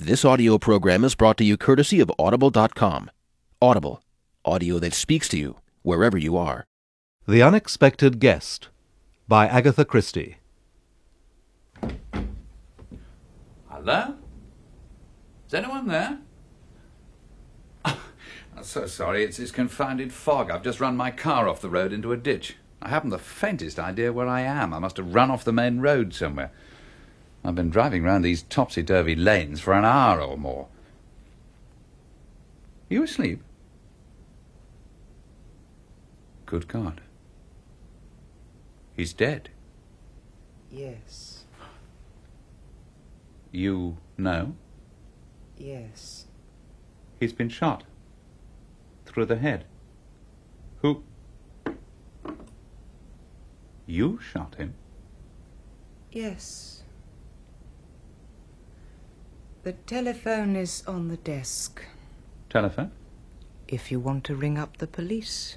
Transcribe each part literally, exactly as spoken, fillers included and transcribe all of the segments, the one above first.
This audio program is brought to you courtesy of Audible dot com. Audible, audio that speaks to you wherever you are. The Unexpected Guest by Agatha Christie. Hello? Is anyone there? I'm so sorry, it's this confounded fog. I've just run my car off the road into a ditch. I haven't the faintest idea where I am. I must have run off the main road somewhere. I've been driving round these topsy-turvy lanes for an hour or more. Are you asleep? Good God. He's dead. Yes. You know? Yes. He's been shot. Through the head. Who? You shot him? Yes. The telephone is on the desk. Telephone? If you want to ring up the police.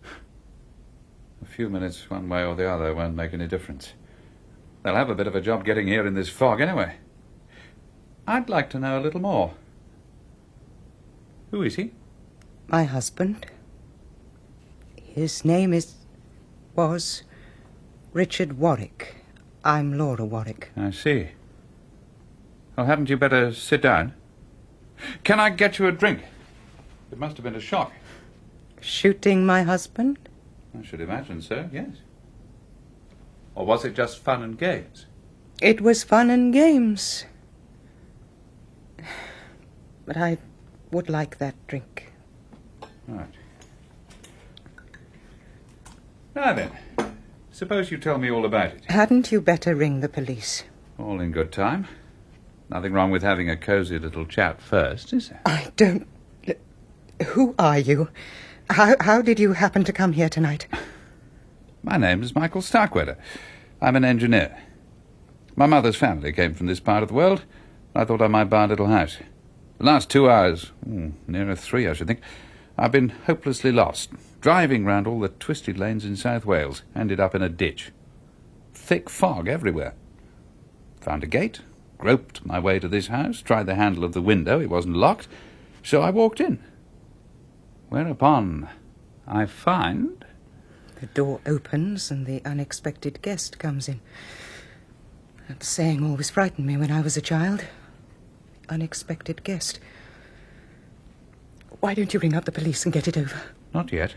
A few minutes one way or the other won't make any difference. They'll have a bit of a job getting here in this fog anyway. I'd like to know a little more. Who is he? My husband. His name is... was... Richard Warwick. I'm Laura Warwick. I see. Well, hadn't you better sit down? Can I get you a drink? It must have been a shock. Shooting my husband? I should imagine so, yes. Or was it just fun and games? It was fun and games. But I would like that drink. Right. Now then, suppose you tell me all about it. Hadn't you better ring the police? All in good time. Nothing wrong with having a cosy little chat first, is there? I don't... Who are you? How, how did you happen to come here tonight? My name is Michael Starkweather. I'm an engineer. My mother's family came from this part of the world. I thought I might buy a little house. The last two hours, mm, nearer three, I should think, I've been hopelessly lost, driving round all the twisted lanes in South Wales, ended up in a ditch. Thick fog everywhere. Found a gate, groped my way to this house, tried the handle of the window, it wasn't locked, so I walked in. Whereupon I find... The door opens and the unexpected guest comes in. That saying always frightened me when I was a child. Unexpected guest. Why don't you ring up the police and get it over? Not yet.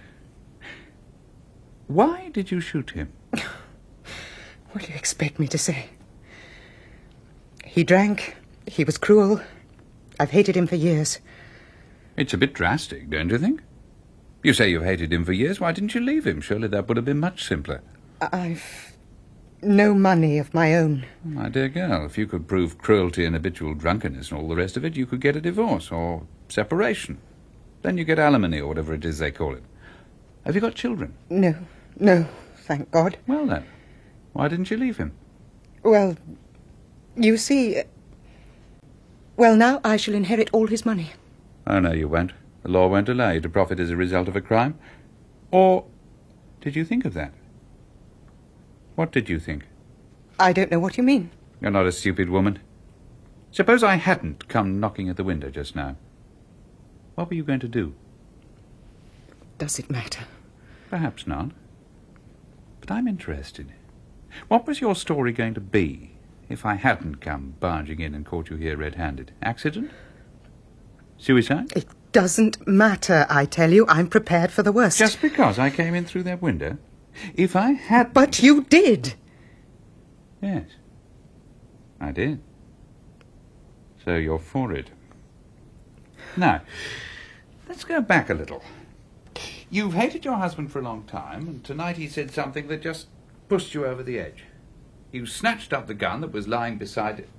Why did you shoot him? What do you expect me to say? He drank. He was cruel. I've hated him for years. It's a bit drastic, don't you think? You say you've hated him for years. Why didn't you leave him? Surely that would have been much simpler. I've no money of my own. My dear girl, if you could prove cruelty and habitual drunkenness and all the rest of it, you could get a divorce or separation. Then you get alimony or whatever it is they call it. Have you got children? No, no, thank God. Well then, why didn't you leave him? Well, you see... Well, now I shall inherit all his money. Oh, no, you won't. The law won't allow you to profit as a result of a crime. Or did you think of that? What did you think? I don't know what you mean. You're not a stupid woman. Suppose I hadn't come knocking at the window just now. What were you going to do? Does it matter? Perhaps not. But I'm interested. What was your story going to be if I hadn't come barging in and caught you here red-handed? Accident? Suicide? It doesn't matter, I tell you. I'm prepared for the worst. Just because I came in through that window? If I had... But you did! Yes, I did. So you're for it. Now, let's go back a little. You've hated your husband for a long time, and tonight he said something that just pushed you over the edge. You snatched up the gun that was lying beside it.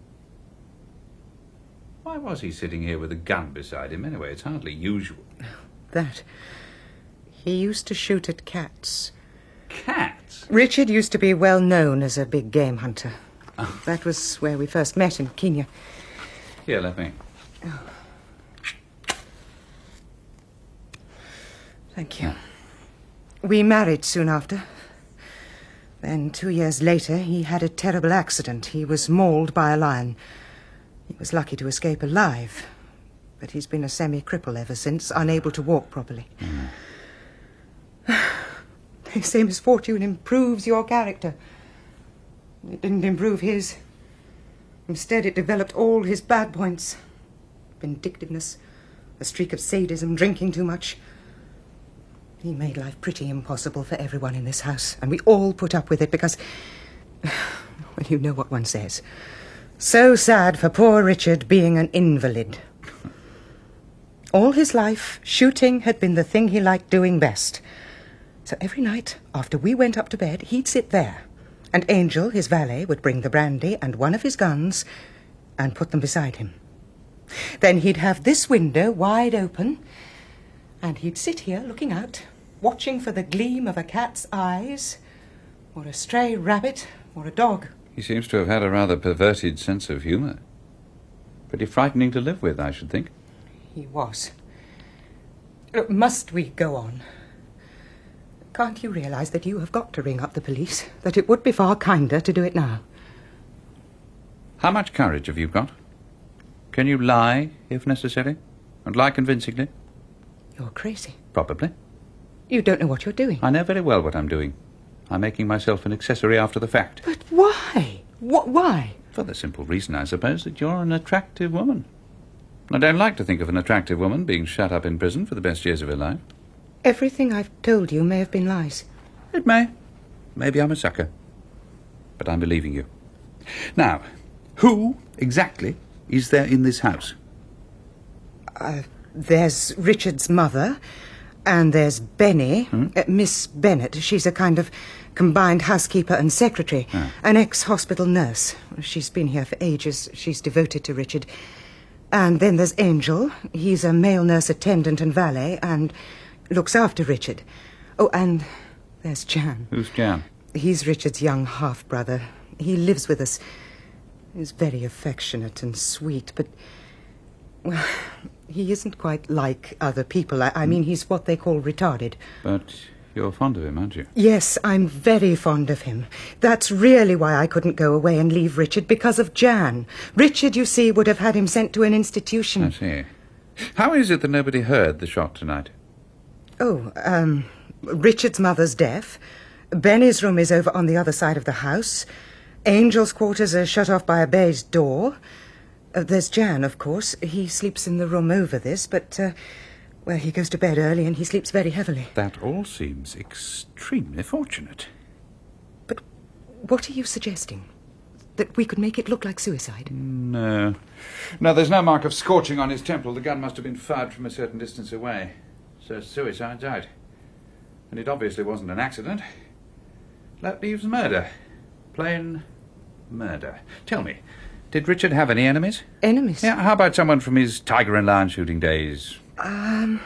Why was he sitting here with a gun beside him anyway? It's hardly usual. That. He used to shoot at cats. Cats? Richard used to be well known as a big game hunter. Oh. That was where we first met in Kenya. Here, let me. Oh. Thank you. We married soon after. Then, two years later, he had a terrible accident. He was mauled by a lion. He was lucky to escape alive, but he's been a semi-cripple ever since, unable to walk properly. Mm. They say misfortune improves your character. It didn't improve his. Instead, it developed all his bad points. Vindictiveness, a streak of sadism, drinking too much. He made life pretty impossible for everyone in this house, and we all put up with it because... well, you know what one says. So sad for poor Richard being an invalid. All his life, shooting had been the thing he liked doing best. So every night, after we went up to bed, he'd sit there, and Angel, his valet, would bring the brandy and one of his guns and put them beside him. Then he'd have this window wide open, and he'd sit here looking out, watching for the gleam of a cat's eyes, or a stray rabbit, or a dog. He seems to have had a rather perverted sense of humour. Pretty frightening to live with, I should think. He was. Look, must we go on? Can't you realise that you have got to ring up the police? That it would be far kinder to do it now? How much courage have you got? Can you lie, if necessary? And lie convincingly? You're crazy. Probably. You don't know what you're doing. I know very well what I'm doing. I'm making myself an accessory after the fact. But why? What? Why? For the simple reason, I suppose, that you're an attractive woman. I don't like to think of an attractive woman being shut up in prison for the best years of her life. Everything I've told you may have been lies. It may. Maybe I'm a sucker. But I'm believing you. Now, who exactly is there in this house? Uh, there's Richard's mother, and there's Benny, hmm? uh, Miss Bennett. She's a kind of combined housekeeper and secretary, ah. an ex-hospital nurse. She's been here for ages. She's devoted to Richard. And then there's Angel. He's a male nurse attendant and valet, and looks after Richard. Oh, and there's Jan. Who's Jan? He's Richard's young half-brother. He lives with us. He's very affectionate and sweet, but... well, he isn't quite like other people. I, I mean, he's what they call retarded. But you're fond of him, aren't you? Yes, I'm very fond of him. That's really why I couldn't go away and leave Richard, because of Jan. Richard, you see, would have had him sent to an institution. I see. How is it that nobody heard the shot tonight? Oh, um, Richard's mother's deaf. Benny's room is over on the other side of the house. Angel's quarters are shut off by a baize door. Uh, there's Jan, of course. He sleeps in the room over this, but, uh, well, he goes to bed early and he sleeps very heavily. That all seems extremely fortunate. But what are you suggesting? That we could make it look like suicide? No. No, there's no mark of scorching on his temple. The gun must have been fired from a certain distance away. So suicide's out. And it obviously wasn't an accident. That leaves murder. Plain murder. Tell me, did Richard have any enemies? Enemies? Yeah, how about someone from his tiger and lion shooting days? Um...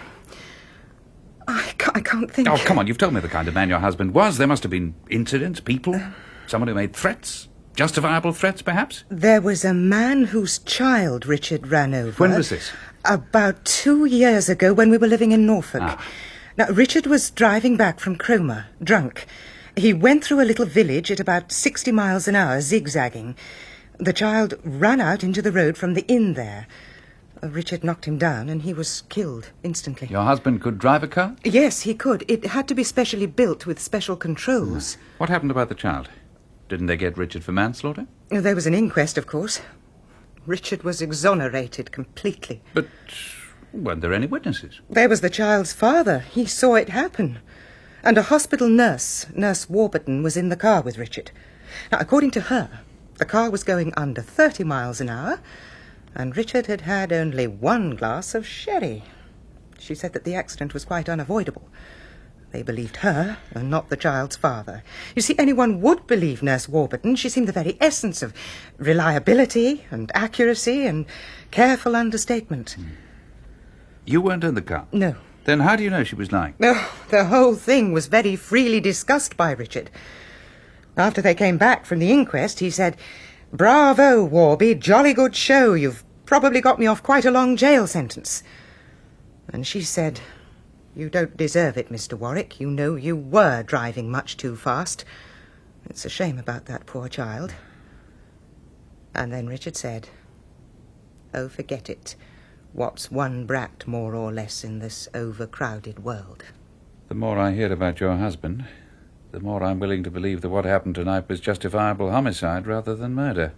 I can't, I can't think... Oh, come on, you've told me the kind of man your husband was. There must have been incidents, people, uh, someone who made threats. Justifiable threats, perhaps? There was a man whose child Richard ran over. When was this? About two years ago, when we were living in Norfolk. Ah. Now, Richard was driving back from Cromer, drunk. He went through a little village at about sixty miles an hour, zigzagging. The child ran out into the road from the inn there. Uh, Richard knocked him down, and he was killed instantly. Your husband could drive a car? Yes, he could. It had to be specially built with special controls. Hmm. What happened about the child? Didn't they get Richard for manslaughter? There was an inquest, of course. Richard was exonerated completely. But weren't there any witnesses? There was the child's father. He saw it happen. And a hospital nurse, Nurse Warburton, was in the car with Richard. Now, according to her, the car was going under thirty miles an hour, and Richard had had only one glass of sherry. She said that the accident was quite unavoidable. They believed her, and not the child's father. You see, anyone would believe Nurse Warburton. She seemed the very essence of reliability and accuracy and careful understatement. Hmm. You weren't in the car? No. Then how do you know she was lying? Oh, the whole thing was very freely discussed by Richard. After they came back from the inquest, he said, "Bravo, Warby, jolly good show. You've probably got me off quite a long jail sentence." And she said, "You don't deserve it, Mister Warwick. You know you were driving much too fast. It's a shame about that poor child." And then Richard said, Oh, forget it. What's one brat more or less in this overcrowded world? The more I hear about your husband, the more I'm willing to believe that what happened tonight was justifiable homicide rather than murder.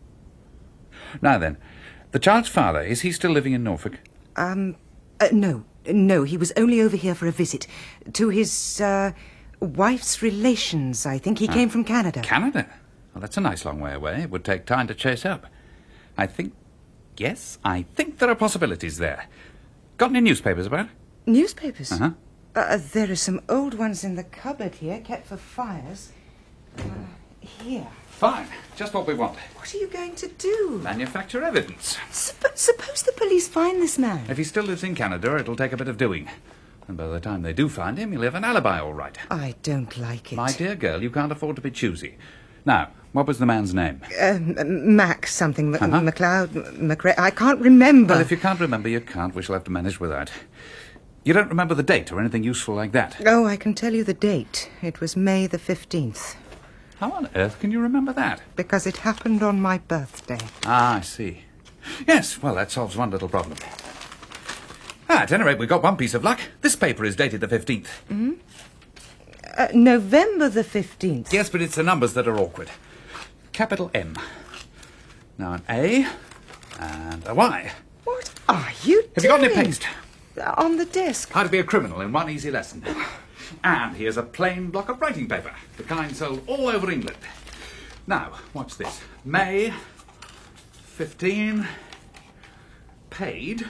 Now then, the child's father, is he still living in Norfolk? Um, uh, no. No, he was only over here for a visit. To his, uh, wife's relations, I think. He Ah. came from Canada. Canada? Well, that's a nice long way away. It would take time to chase up. I think... Yes, I think there are possibilities there. Got any newspapers about? Newspapers? Uh-huh. Uh, there are some old ones in the cupboard here, kept for fires. Uh, here. Fine. Just what we want. What are you going to do? Manufacture evidence. Supp- suppose the police find this man. If he still lives in Canada, it'll take a bit of doing. And by the time they do find him, he'll have an alibi all right. I don't like it. My dear girl, you can't afford to be choosy. Now, what was the man's name? Um, Mac something. Uh-huh. MacLeod, McRae. I can't remember. Well, if you can't remember, you can't. We shall have to manage without. You don't remember the date or anything useful like that? Oh, I can tell you the date. It was May the fifteenth. How on earth can you remember that? Because it happened on my birthday. Ah, I see. Yes, well, that solves one little problem. Ah, at any rate, we've got one piece of luck. This paper is dated the fifteenth. Mm-hmm. Uh, November the fifteenth. Yes, but it's the numbers that are awkward. Capital M. Now an A and a Y. What are you doing? Have you got any paste? On the desk. How to be a criminal in one easy lesson. And here's a plain block of writing paper, the kind sold all over England. Now, watch this. May fifteen, paid,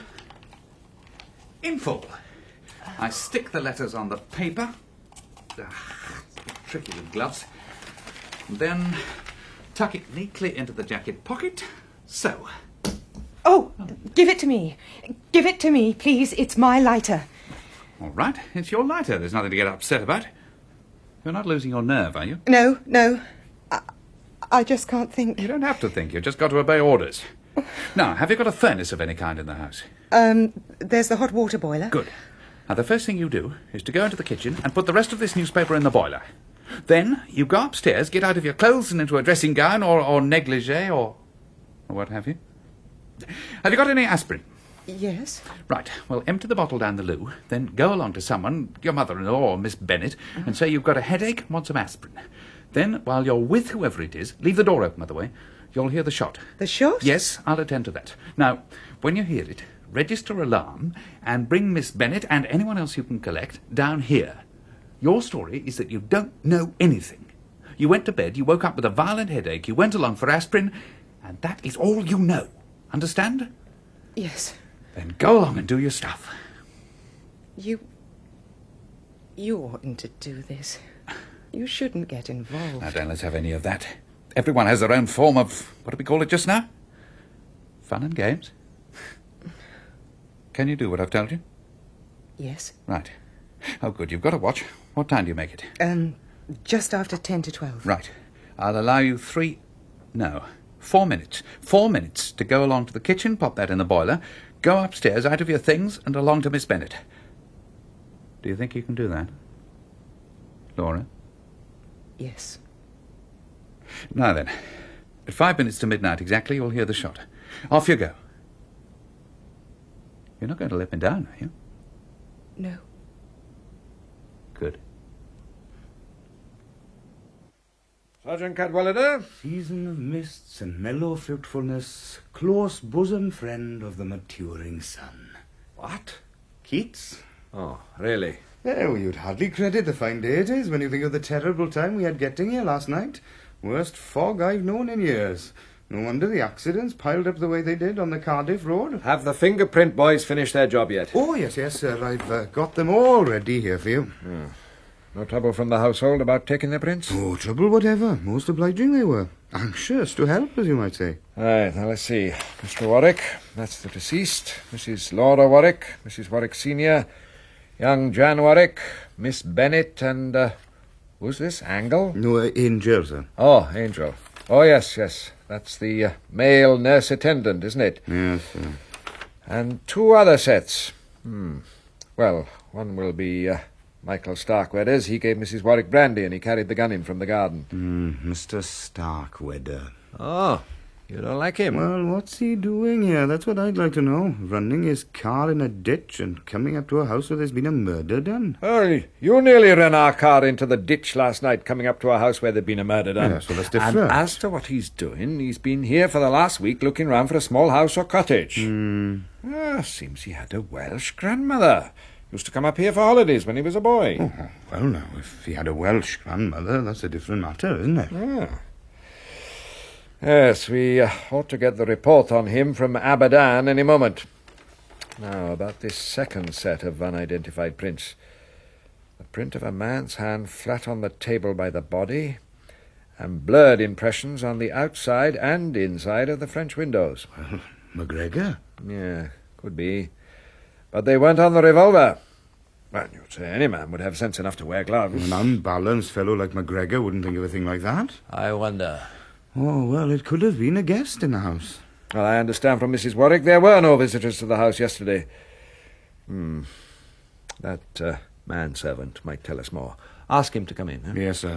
in full. I stick the letters on the paper. Ah, tricky with gloves. And then tuck it neatly into the jacket pocket. So. Oh, give it to me. Give it to me, please. It's my lighter. All right, it's your lighter. There's nothing to get upset about. You're not losing your nerve, are you? No, no. I, I just can't think. You don't have to think. You've just got to obey orders. Now, have you got a furnace of any kind in the house? Um, there's the hot water boiler. Good. Now, the first thing you do is to go into the kitchen and put the rest of this newspaper in the boiler. Then you go upstairs, get out of your clothes and into a dressing gown or, or negligee or, or what have you. Have you got any aspirin? Yes. Right. Well, empty the bottle down the loo, then go along to someone, your mother-in-law or Miss Bennett, uh-huh. and say you've got a headache and want some aspirin. Then, while you're with whoever it is, leave the door open, by the way, you'll hear the shot. The shot? Yes, I'll attend to that. Now, when you hear it, register alarm and bring Miss Bennett and anyone else you can collect down here. Your story is that you don't know anything. You went to bed, you woke up with a violent headache, you went along for aspirin, and that is all you know. Understand? Yes. Then go along and do your stuff. You... You oughtn't to do this. You shouldn't get involved. Now, don't let's have any of that. Everyone has their own form of... What did we call it just now? Fun and games. Can you do what I've told you? Yes. Right. Oh, good. You've got a watch. What time do you make it? Um, just after ten to twelve. Right. I'll allow you three... No. Four minutes. Four minutes to go along to the kitchen, pop that in the boiler, go upstairs, out of your things, and along to Miss Bennett. Do you think you can do that? Laura? Yes. Now then, at five minutes to midnight exactly, you'll hear the shot. Off you go. You're not going to let me down, are you? No. Good. Sergeant Cadwallader, season of mists and mellow fruitfulness, close bosom friend of the maturing sun. What? Keats? Oh, really? Oh, you'd hardly credit the fine day it is when you think of the terrible time we had getting here last night. Worst fog I've known in years. No wonder the accidents piled up the way they did on the Cardiff road. Have the fingerprint boys finished their job yet? Oh, yes, yes, sir. I've uh, got them all ready here for you. Oh. No trouble from the household about taking the prints? No trouble whatever. Most obliging they were. Anxious to help, as you might say. Right, now let's see. Mister Warwick, that's the deceased. Missus Laura Warwick, Missus Warwick Senior, young Jan Warwick, Miss Bennett, and, uh, who's this, Angle? No, uh, Angel, sir. Oh, Angel. Oh, yes, yes. That's the uh, male nurse attendant, isn't it? Yes, sir. And two other sets. Hmm. Well, one will be... Uh, Michael Starkweather's. He gave Missus Warwick brandy and he carried the gun in from the garden. Mm, Mister Starkweather. Oh, You don't like him? Well, what's he doing here? That's what I'd like to know. Running his car in a ditch and coming up to a house where there's been a murder done. Oh, you nearly ran our car into the ditch last night coming up to a house where there'd been a murder done. Yes, well, that's different. And as to what he's doing, he's been here for the last week looking round for a small house or cottage. Hmm. Ah, seems he had a Welsh grandmother. Used to come up here for holidays when he was a boy. Oh, well, now, if he had a Welsh grandmother, that's a different matter, isn't it? Ah. Yes, we uh, ought to get the report on him from Abadan any moment. Now, about this second set of unidentified prints. The print of a man's hand flat on the table by the body, and blurred impressions on the outside and inside of the French windows. Well, McGregor? Yeah, could be. But they weren't on the revolver. Well, you'd say any man would have sense enough to wear gloves. An unbalanced fellow like McGregor wouldn't think of a thing like that. I wonder. Oh, well, it could have been a guest in the house. Well, I understand from Missus Warwick there were no visitors to the house yesterday. Hmm. That uh, manservant might tell us more. Ask him to come in. Huh? Yes, sir.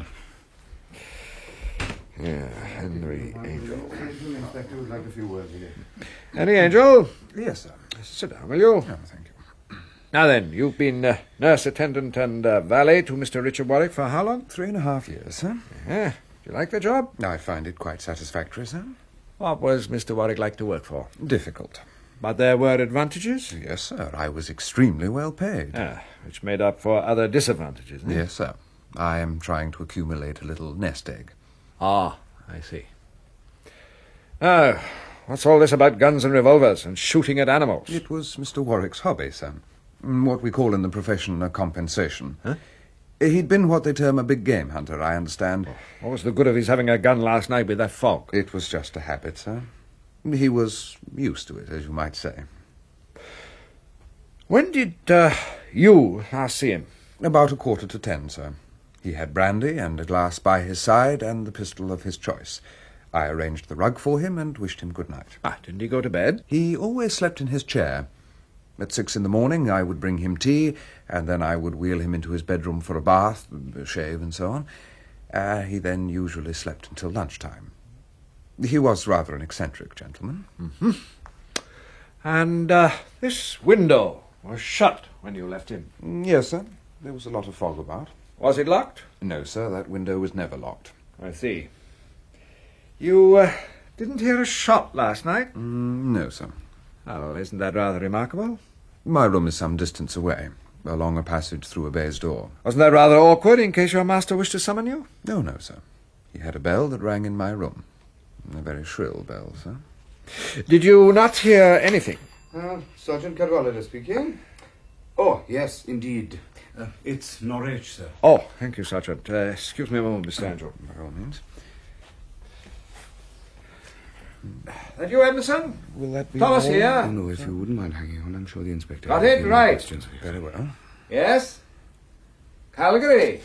Yeah, Henry Angel. The inspector would like a few words with you. Henry Angel, Yes, sir. sit down, will you? Oh, thank you. Now then, you've been uh, nurse attendant and uh, valet to Mister Richard Warwick for how long? Three and a half years, sir. Yeah. Do you like the job? I find it quite satisfactory, sir. What was Mister Warwick like to work for? Difficult. But there were advantages? Yes, sir. I was extremely well paid. Ah, which made up for other disadvantages, eh? Yes, sir. I am trying to accumulate a little nest egg. Ah, I see. Oh, what's all this about guns and revolvers and shooting at animals? It was Mister Warwick's hobby, sir. Mm, What we call in the profession a compensation. Huh? He'd been what they term a big game hunter, I understand. What was the good of his having a gun last night with that fog? It was just a habit, sir. He was used to it, as you might say. When did uh, you last see him? About a quarter to ten, sir. He had brandy and a glass by his side and the pistol of his choice. I arranged the rug for him and wished him good night. Ah, didn't he go to bed? He always slept in his chair. At six in the morning I would bring him tea, and then I would wheel him into his bedroom for a bath, a shave, and so on. Uh, he then usually slept until lunchtime. He was rather an eccentric gentleman. Mm-hmm. And uh, this window was shut when you left him? Yes, sir. There was a lot of fog about. Was it locked? No, sir, that window was never locked. I see. You uh, didn't hear a shot last night? Mm, no, sir. Well, isn't that rather remarkable? My room is some distance away, along a passage through a baize door. Wasn't that rather awkward in case your master wished to summon you? No, no, sir. He had a bell that rang in my room. A very shrill bell, sir. Did you not hear anything? Uh, Sergeant Cadwallader speaking. Oh, yes, indeed. Uh, it's Norwich, sir. Oh, thank you, Sergeant. Uh, excuse me a moment, Mister Angel. By all means. That you, Emerson? Will that be Thomas all? here. Oh, no, if you wouldn't mind hanging on, I'm sure the inspector... Got has it, no right. questions. Very well. Yes? Calgary?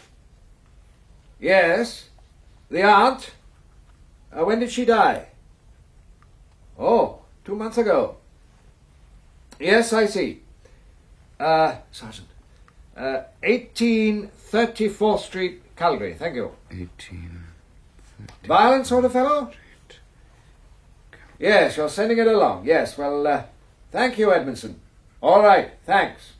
Yes? The aunt? Uh, when did she die? Oh, two months ago. Yes, I see. Uh, Sergeant. Uh, eighteen thirty-fourth Street, Calgary. Thank you. eighteen... Violent sort of fellow? Yes, you're sending it along. Yes, well, uh, thank you, Edmondson. All right, thanks.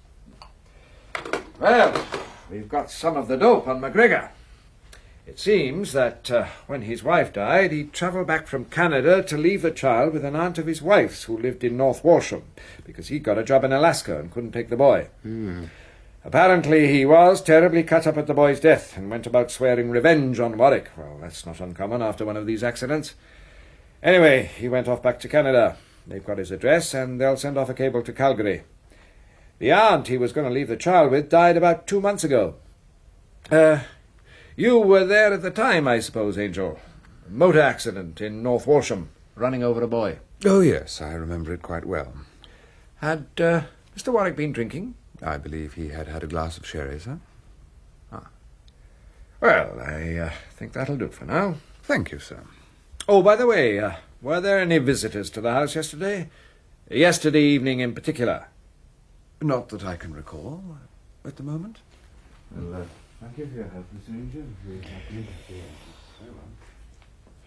Well, we've got some of the dope on McGregor. It seems that uh, when his wife died, he travelled back from Canada to leave the child with an aunt of his wife's who lived in North Walsham, because he got a job in Alaska and couldn't take the boy. Hmm. Apparently he was terribly cut up at the boy's death and went about swearing revenge on Warwick. Well, that's not uncommon after one of these accidents. Anyway, he went off back to Canada. They've got his address, and they'll send off a cable to Calgary. The aunt he was going to leave the child with died about two months ago. Uh, you were there at the time, I suppose, Angel. Motor accident in North Walsham, running over a boy. Oh, yes, I remember it quite well. Had uh, Mister Warwick been drinking? I believe he had had a glass of sherry, sir. Ah. Well, I uh, think that'll do it for now. Thank you, sir. Oh, by the way, uh, were there any visitors to the house yesterday? Yesterday evening in particular? Not that I can recall at the moment. Well, uh, thank you for your help, Mister Angel. Very happy. Very well.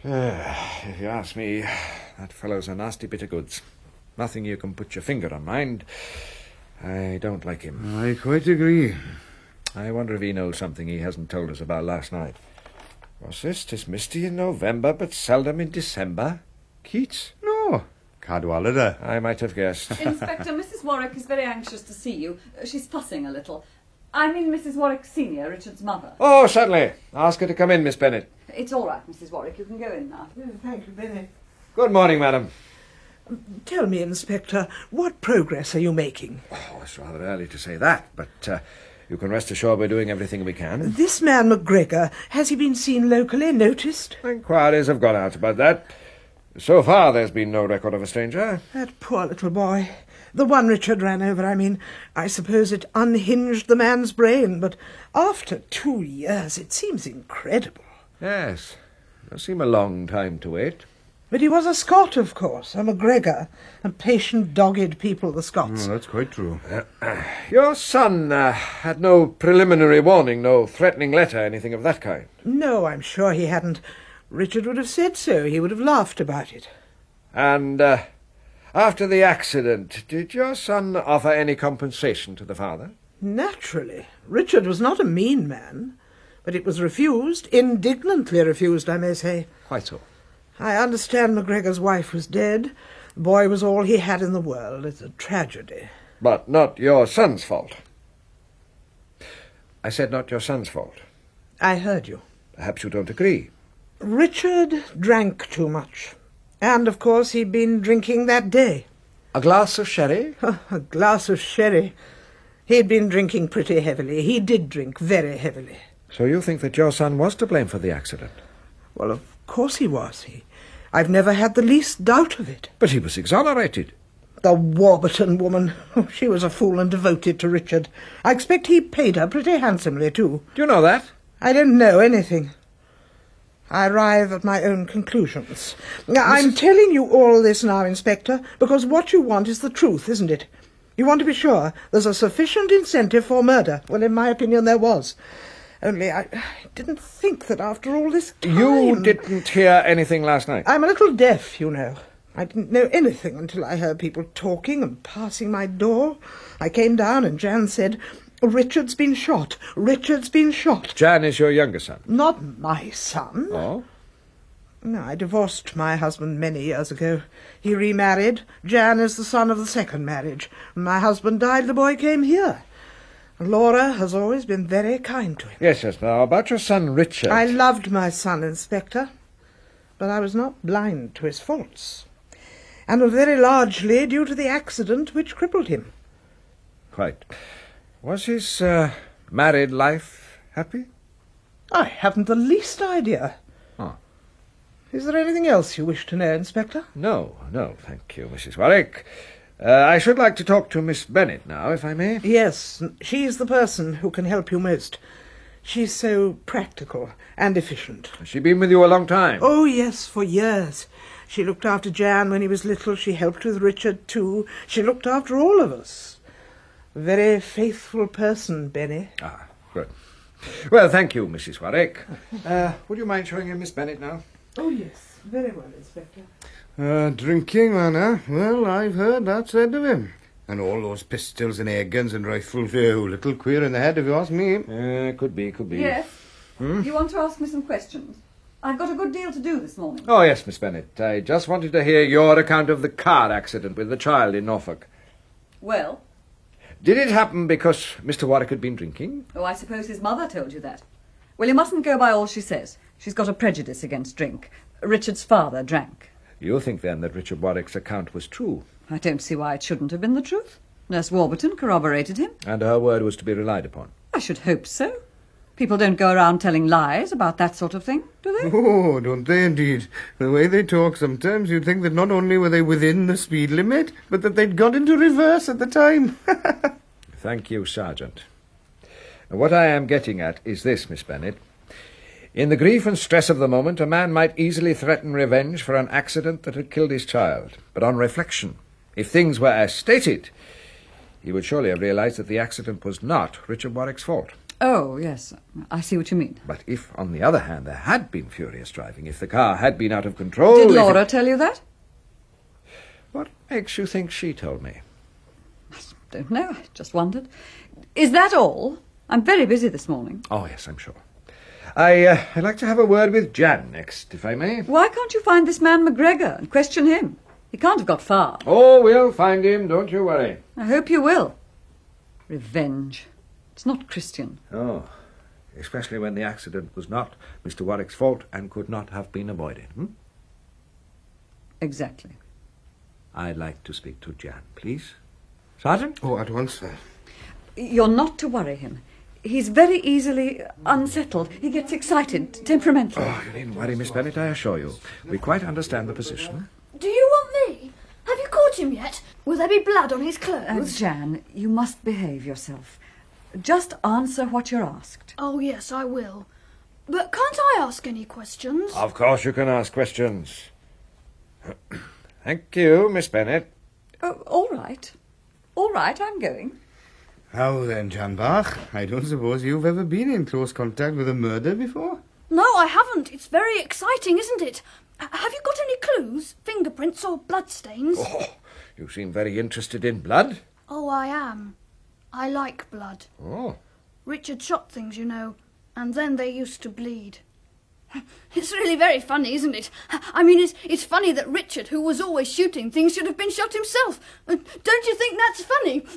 Uh, if you ask me, that fellow's a nasty bit of goods. Nothing you can put your finger on, mind. I don't like him. I quite agree. I wonder if he knows something he hasn't told us about last night. What's this? 'Tis misty in November, but seldom in December. Keats? No, Cadwallader. I might have guessed. Inspector, Missus Warwick is very anxious to see you. Uh, She's fussing a little. I mean Missus Warwick Senior, Richard's mother. Oh, certainly. Ask her to come in, Miss Bennet. It's all right, Missus Warwick. You can go in now. Thank you, Benny. Good morning, madam. Tell me, Inspector, what progress are you making? Oh, it's rather early to say that, but uh, you can rest assured we're doing everything we can. This man McGregor, has he been seen locally, noticed? Inquiries have gone out about that. So far, there's been no record of a stranger. That poor little boy. The one Richard ran over, I mean. I suppose it unhinged the man's brain, but after two years, it seems incredible. Yes, it does seem a long time to wait. But he was a Scot, of course, a McGregor, and patient, dogged people, the Scots. Oh, that's quite true. Uh, your son uh, had no preliminary warning, no threatening letter, anything of that kind? No, I'm sure he hadn't. Richard would have said so. He would have laughed about it. And uh, after the accident, did your son offer any compensation to the father? Naturally. Richard was not a mean man, but it was refused, indignantly refused, I may say. Quite so. I understand McGregor's wife was dead. The boy was all he had in the world. It's a tragedy. But not your son's fault. I said not your son's fault. I heard you. Perhaps you don't agree. Richard drank too much. And, of course, he'd been drinking that day. A glass of sherry? A glass of sherry. He'd been drinking pretty heavily. He did drink very heavily. So you think that your son was to blame for the accident? Well, of course he was. He, I've never had the least doubt of it. But he was exonerated. The Warburton woman. Oh, she was a fool and devoted to Richard. I expect he paid her pretty handsomely, too. Do you know that? I don't know anything. I arrive at my own conclusions. Now, I'm telling you all this now, Inspector, because what you want is the truth, isn't it? You want to be sure there's a sufficient incentive for murder. Well, in my opinion, there was. Only I, I didn't think that after all this time... You didn't hear anything last night? I'm a little deaf, you know. I didn't know anything until I heard people talking and passing my door. I came down and Jan said, Richard's been shot. Richard's been shot. Jan is your younger son? Not my son. Oh? No, I divorced my husband many years ago. He remarried. Jan is the son of the second marriage. When my husband died, the boy came here. Laura has always been very kind to him. Yes, yes. Now, about your son, Richard. I loved my son, Inspector, but I was not blind to his faults, and was very largely due to the accident which crippled him. Quite. Was his uh, married life happy? I haven't the least idea. Oh. Is there anything else you wish to know, Inspector? No, no, thank you, Missus Warwick. Uh, I should like to talk to Miss Bennet now, if I may. Yes, she's the person who can help you most. She's so practical and efficient. Has she been with you a long time? Oh, yes, for years. She looked after Jan when he was little. She helped with Richard, too. She looked after all of us. A very faithful person, Benny. Ah, good. Well, thank you, Missus Warwick. Uh, would you mind showing in Miss Bennet now? Oh, yes, very well, Inspector. Uh, drinking, man, eh? Well, I've heard that said of him. And all those pistols and air guns and rifles, oh, little queer in the head, if you ask me. Uh, could be, could be. Yes? Hmm? You want to ask me some questions? I've got a good deal to do this morning. Oh, yes, Miss Bennet. I just wanted to hear your account of the car accident with the child in Norfolk. Well? Did it happen because Mister Warwick had been drinking? Oh, I suppose his mother told you that. Well, you mustn't go by all she says. She's got a prejudice against drink. Richard's father drank. You think, then, that Richard Warwick's account was true? I don't see why it shouldn't have been the truth. Nurse Warburton corroborated him. And her word was to be relied upon? I should hope so. People don't go around telling lies about that sort of thing, do they? Oh, don't they indeed? The way they talk sometimes, you'd think that not only were they within the speed limit, but that they'd got into reverse at the time. Thank you, Sergeant. What I am getting at is this, Miss Bennet. In the grief and stress of the moment, a man might easily threaten revenge for an accident that had killed his child. But on reflection, if things were as stated, he would surely have realised that the accident was not Richard Warwick's fault. Oh, yes. I see what you mean. But if, on the other hand, there had been furious driving, if the car had been out of control... Did if Laura it- tell you that? What makes you think she told me? I don't know. I just wondered. Is that all? I'm very busy this morning. Oh, yes, I'm sure. I, uh, I'd like to have a word with Jan next, if I may. Why can't you find this man McGregor and question him? He can't have got far. Oh, we'll find him, don't you worry. I hope you will. Revenge. It's not Christian. Oh, especially when the accident was not Mister Warwick's fault and could not have been avoided. Hmm? Exactly. I'd like to speak to Jan, please. Sergeant? Oh, at once, sir. You're not to worry him. He's very easily unsettled. He gets excited, temperamental. Oh, you needn't worry, Miss Bennett, I assure you. We quite understand the position. Do you want me? Have you caught him yet? Will there be blood on his Uh, clothes? Jan, you must behave yourself. Just answer what you're asked. Oh, yes, I will. But can't I ask any questions? Of course you can ask questions. Thank you, Miss Bennett. Oh, all right. All right, I'm going. How then, Jan Bach? I don't suppose you've ever been in close contact with a murder before? No, I haven't. It's very exciting, isn't it? H- have you got any clues? Fingerprints or bloodstains? Oh, you seem very interested in blood. Oh, I am. I like blood. Oh. Richard shot things, you know, and then they used to bleed. It's really very funny, isn't it? I mean, it's, it's funny that Richard, who was always shooting things, should have been shot himself. Uh, Don't you think that's funny?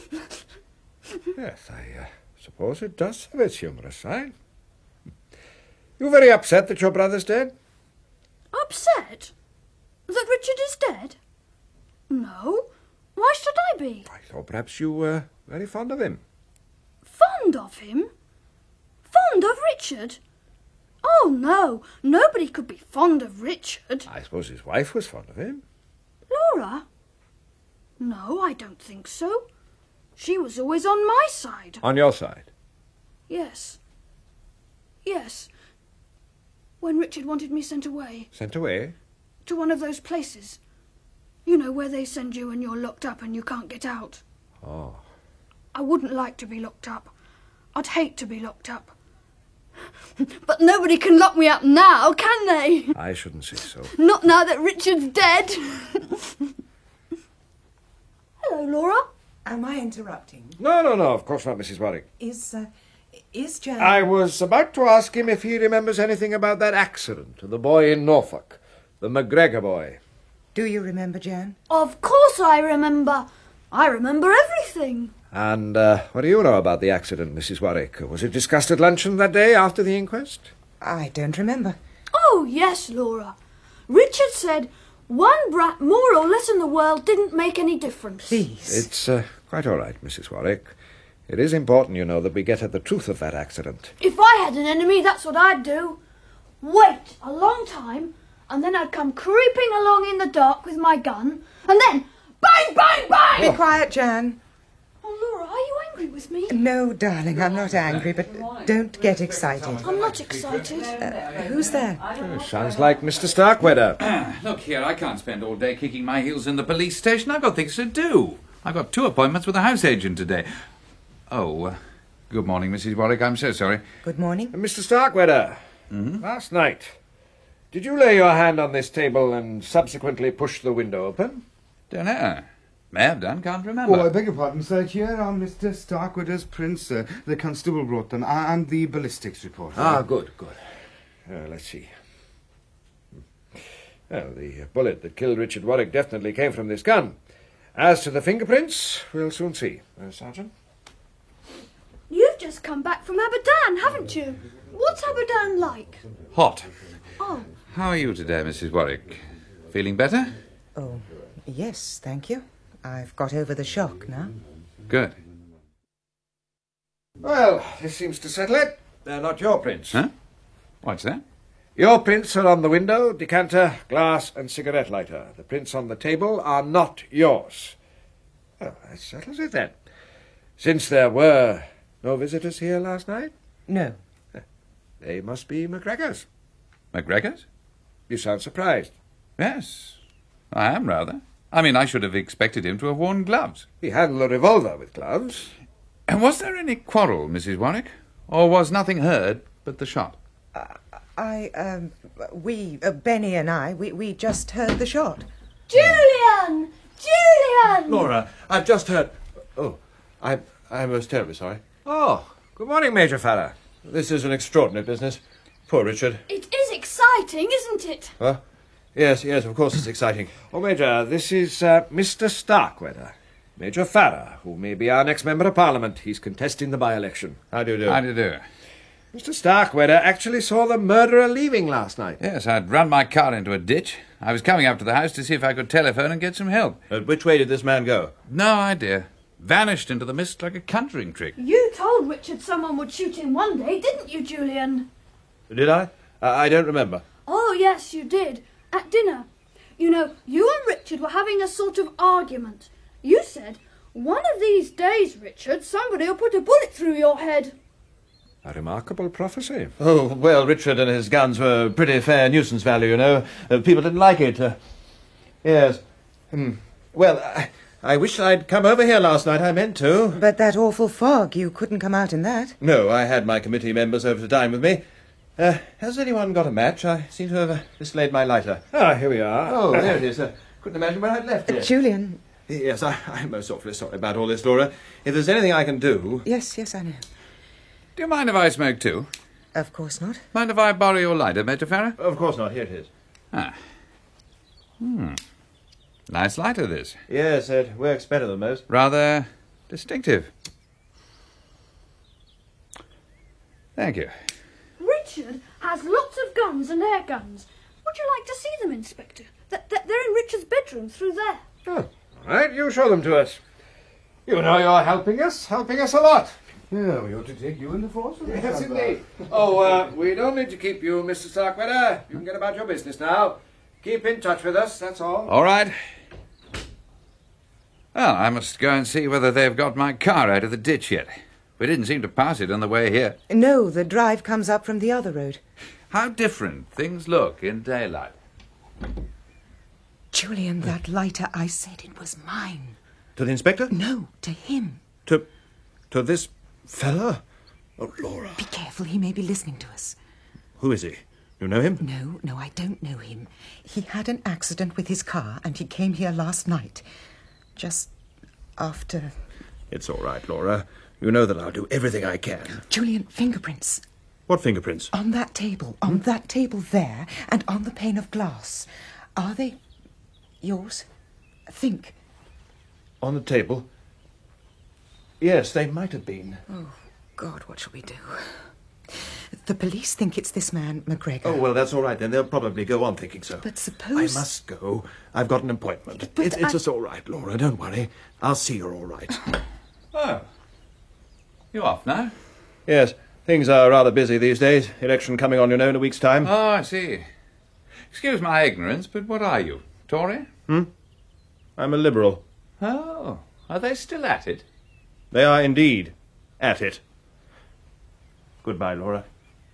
Yes, I uh, suppose it does have its humorous side. You're very upset that your brother's dead? Upset? That Richard is dead? No. Why should I be? I thought perhaps you were very fond of him. Fond of him? Fond of Richard? Oh, no. Nobody could be fond of Richard. I suppose his wife was fond of him. Laura? No, I don't think so. She was always on my side. On your side? Yes. Yes. When Richard wanted me sent away. Sent away? To one of those places. You know, where they send you and you're locked up and you can't get out. Oh. I wouldn't like to be locked up. I'd hate to be locked up. But nobody can lock me up now, can they? I shouldn't say so. Not now that Richard's dead. Hello, Laura. Am I interrupting? No, no, no, of course not, Missus Warwick. Is, uh, is Jan... I was about to ask him if he remembers anything about that accident to the boy in Norfolk, the McGregor boy. Do you remember, Jan? Of course I remember. I remember everything. And uh, what do you know about the accident, Missus Warwick? Was it discussed at luncheon that day after the inquest? I don't remember. Oh, yes, Laura. Richard said one brat more or less in the world didn't make any difference. Please. It's uh, quite all right, Missus Warwick. It is important, you know, that we get at the truth of that accident. If I had an enemy, that's what I'd do. Wait a long time, and then I'd come creeping along in the dark with my gun, and then bang, bang, bang! Be quiet, Jan. Oh, Laura, are you angry with me? No, darling, I'm not angry, but don't get excited. I'm not excited. Uh, who's there? Uh, sounds like Mister Starkweather. Look here, I can't spend all day kicking my heels in the police station. I've got things to do. I've got two appointments with the house agent today. Oh, uh, good morning, Missus Warwick. I'm so sorry. Good morning. Uh, Mister Starkweather, Mm-hmm. last night, did you lay your hand on this table and subsequently push the window open? Don't know. May have done, can't remember. Oh, I beg your pardon, sir. Here are Mister Starkweather's prints, sir. The constable brought them, and the ballistics report. Ah, good, good. Uh, let's see. Well, the bullet that killed Richard Warwick definitely came from this gun. As to the fingerprints, we'll soon see. Uh, Sergeant? You've just come back from Aberdan, haven't you? What's Aberdan like? Hot. Oh, How are you today, Missus Warwick? Feeling better? Oh, yes, thank you. I've got over the shock now. Good. Well, this seems to settle it. They're not your prints. Huh? What's that? Your prints are on the window, decanter, glass, and cigarette lighter. The prints on the table are not yours. Well, that settles it then. Since there were no visitors here last night, No. they must be McGregor's. McGregor's? You sound surprised. Yes, I am rather. I mean, I should have expected him to have worn gloves. He handled a revolver with gloves. And was there any quarrel, Missus Warwick? Or was nothing heard but the shot? I, um, we, uh, Benny and I, we, we just heard the shot. Julian! Julian! Laura, I've just heard... Oh, I, I'm most terribly sorry. Oh, good morning, Major Farrer. This is an extraordinary business. Poor Richard. It is exciting, isn't it? Huh? Yes, yes, of course it's exciting. Oh, Major, this is uh, Mister Starkweather. Major Farrer, who may be our next Member of Parliament. He's contesting the by-election. How do you do? How do you do? Mister Starkweather actually saw the murderer leaving last night. Yes, I'd run my car into a ditch. I was coming up to the house to see if I could telephone and get some help. But which way did this man go? No idea. Vanished into the mist like a conjuring trick. You told Richard someone would shoot him one day, didn't you, Julian? Did I? Uh, I don't remember. Oh, yes, you did. At dinner. You know, you and Richard were having a sort of argument. You said, one of these days, Richard, somebody will put a bullet through your head. A remarkable prophecy. Oh, well, Richard and his guns were pretty fair nuisance value, you know. Uh, people didn't like it. Uh, yes. Hmm. Well, I, I wish I'd come over here last night. I meant to. But that awful fog, you couldn't come out in that. No, I had my committee members over to dine with me. Uh, has anyone got a match? I seem to have uh, mislaid my lighter. Ah, here we are. Oh, there it is. Uh, couldn't imagine where I'd left it. Uh, Julian. Yes, I, I'm most awfully sorry about all this, Laura. If there's anything I can do... Yes, yes, I know. Do you mind if I smoke too? Of course not. Mind if I borrow your lighter, Major Farrer? Of course not. Here it is. Ah. Hmm. Nice lighter, this. Yes, it works better than most. Rather distinctive. Thank you. Richard has lots of guns and air guns. Would you like to see them, Inspector? Th- th- they're in Richard's bedroom through there. Oh, all right, you show them to us. You know you're helping us, helping us a lot. Yeah, we ought to take you in the force. Yes, indeed. Oh, uh, we don't need to keep you, Mister Starkweather. You can get about your business now. Keep in touch with us, that's all. All right. Well, I must go and see whether they've got my car out of the ditch yet. We didn't seem to pass it on the way here. No, the drive comes up from the other road. How different things look in daylight. Julian, that lighter, I said it was mine. To the inspector? No, to him. To... to this fella? Oh, Laura. Be careful, he may be listening to us. Who is he? You know him? No, no, I don't know him. He had an accident with his car and he came here last night. Just after... It's all right, Laura. You know that I'll do everything I can. Julian, fingerprints. What fingerprints? On that table, on hmm? that table there, and on the pane of glass. Are they yours? Think. On the table? Yes, they might have been. Oh, God, what shall we do? The police think it's this man, McGregor. Oh, well, that's all right, then. They'll probably go on thinking so. But suppose... I must go. I've got an appointment. But it, it's I... just all right, Laura. Don't worry. I'll see you're all right. Oh. You off now? Yes. Things are rather busy these days. Election coming on, you know, in a week's time. Oh, I see. Excuse my ignorance, but what are you? Tory? Hmm? I'm a Liberal. Oh. Are they still at it? They are indeed at it. Goodbye, Laura.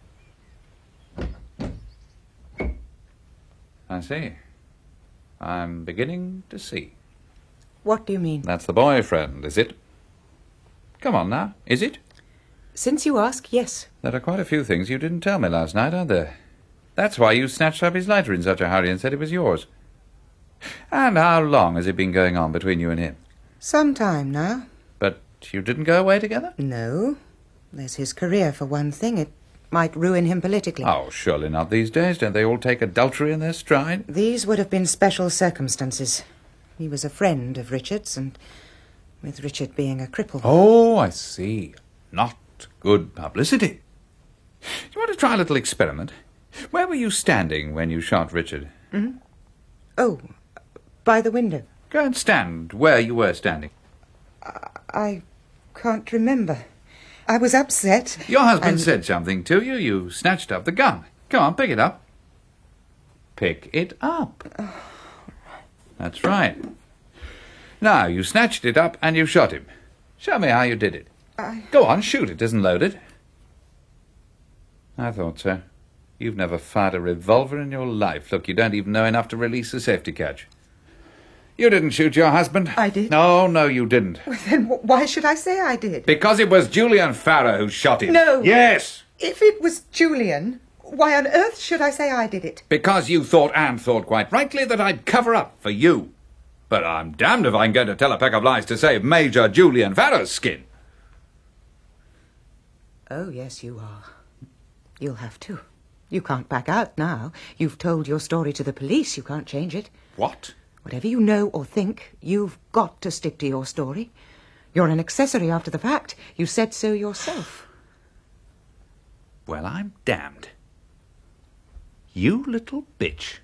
I see. I'm beginning to see. What do you mean? That's the boyfriend, is it? Come on now, is it? Since you ask, yes. There are quite a few things you didn't tell me last night, aren't there? That's why you snatched up his lighter in such a hurry and said it was yours. And how long has it been going on between you and him? Some time now. But you didn't go away together? No. There's his career, for one thing. It might ruin him politically. Oh, surely not these days. Don't they all take adultery in their stride? These would have been special circumstances. He was a friend of Richard's, and with Richard being a cripple... Oh, I see. Not good publicity. Do you want to try a little experiment? Where were you standing when you shot Richard? Mm-hmm. Oh, by the window. Go and stand where you were standing. I, I can't remember. I was upset. Your husband and... said something to you. You snatched up the gun. Come on, pick it up. Pick it up. Oh. That's right. Now, you snatched it up and you shot him. Show me how you did it. I... Go on, shoot. It isn't loaded. I thought so. You've never fired a revolver in your life. Look, you don't even know enough to release a safety catch. You didn't shoot your husband. I did. No, no, you didn't. Well, then wh- why should I say I did? Because it was Julian Farrow who shot him. No. Yes. If it was Julian, why on earth should I say I did it? Because you thought, and thought quite rightly, that I'd cover up for you. But I'm damned if I'm going to tell a pack of lies to save Major Julian Farrow's skin. Oh, yes, you are. You'll have to. You can't back out now. You've told your story to the police. You can't change it. What? Whatever you know or think, you've got to stick to your story. You're an accessory after the fact. You said so yourself. Well, I'm damned. You little bitch.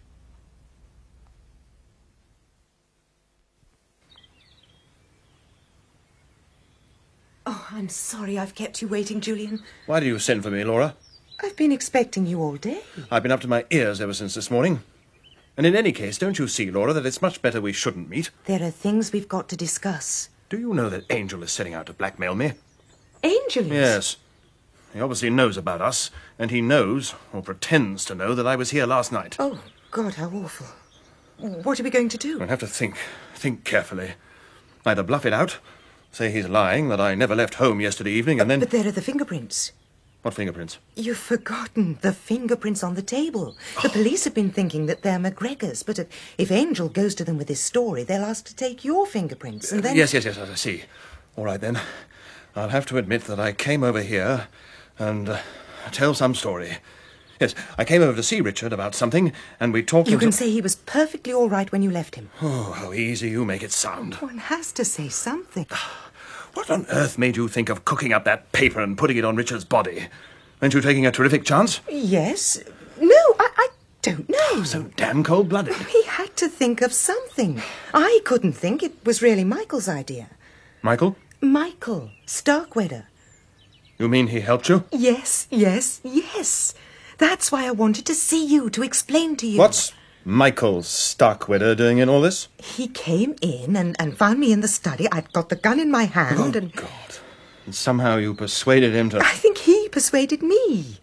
Oh, I'm sorry I've kept you waiting, Julian. Why do you send for me, Laura? I've been expecting you all day. I've been up to my ears ever since this morning. And in any case, don't you see, Laura, that it's much better we shouldn't meet? There are things we've got to discuss. Do you know that Angel is setting out to blackmail me? Angel is? Yes. He obviously knows about us, and he knows, or pretends to know, that I was here last night. Oh, God, how awful. What are we going to do? I'll have to think, think carefully. Either bluff it out, say he's lying, that I never left home yesterday evening, and then... But there are the fingerprints. What fingerprints? You've forgotten the fingerprints on the table. The police have been thinking that they're McGregor's, but if, if Angel goes to them with his story, they'll ask to take your fingerprints, and then... Uh, yes, yes, yes, I see. All right, then. I'll have to admit that I came over here and uh, tell some story. Yes, I came over to see Richard about something, and we talked... You until... can say he was perfectly all right when you left him. Oh, how easy you make it sound. One has to say something. What on earth made you think of cooking up that paper and putting it on Richard's body? Weren't you taking a terrific chance? Yes. No, I, I don't know. Oh, so damn cold-blooded. He had to think of something. I couldn't think. It was really Michael's idea. Michael? Michael Starkweather. You mean he helped you? Yes, yes, yes. That's why I wanted to see you, to explain to you. What's Michael Starkweather doing in all this? He came in and, and found me in the study. I'd got the gun in my hand oh, and... God. And somehow you persuaded him to... I think he persuaded me.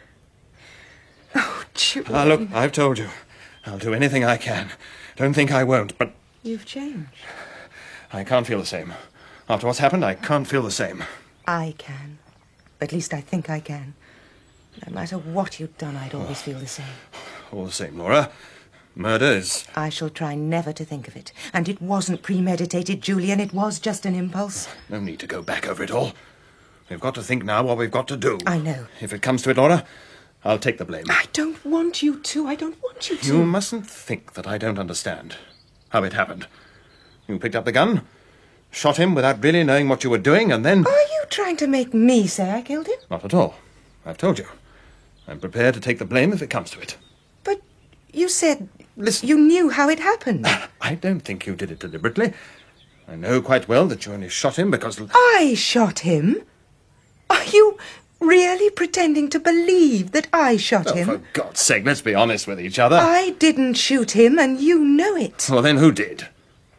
Oh, Julian. Ah, look, I've told you. I'll do anything I can. Don't think I won't, but... You've changed. I can't feel the same. After what's happened, I can't feel the same. I can. At least I think I can. No matter what you'd done, I'd always feel the same. All the same, Laura. Murder is... I shall try never to think of it. And it wasn't premeditated, Julian. It was just an impulse. No need to go back over it all. We've got to think now what we've got to do. I know. If it comes to it, Laura, I'll take the blame. I don't want you to. I don't want you to. You mustn't think that I don't understand how it happened. You picked up the gun, shot him without really knowing what you were doing, and then... Are you trying to make me say I killed him? Not at all. I've told you. I'm prepared to take the blame if it comes to it. But you said... Listen. You knew how it happened. I don't think you did it deliberately. I know quite well that you only shot him because... I shot him? Are you really pretending to believe that I shot Oh, him? for God's sake, let's be honest with each other. I didn't shoot him, and you know it. Well, then who did?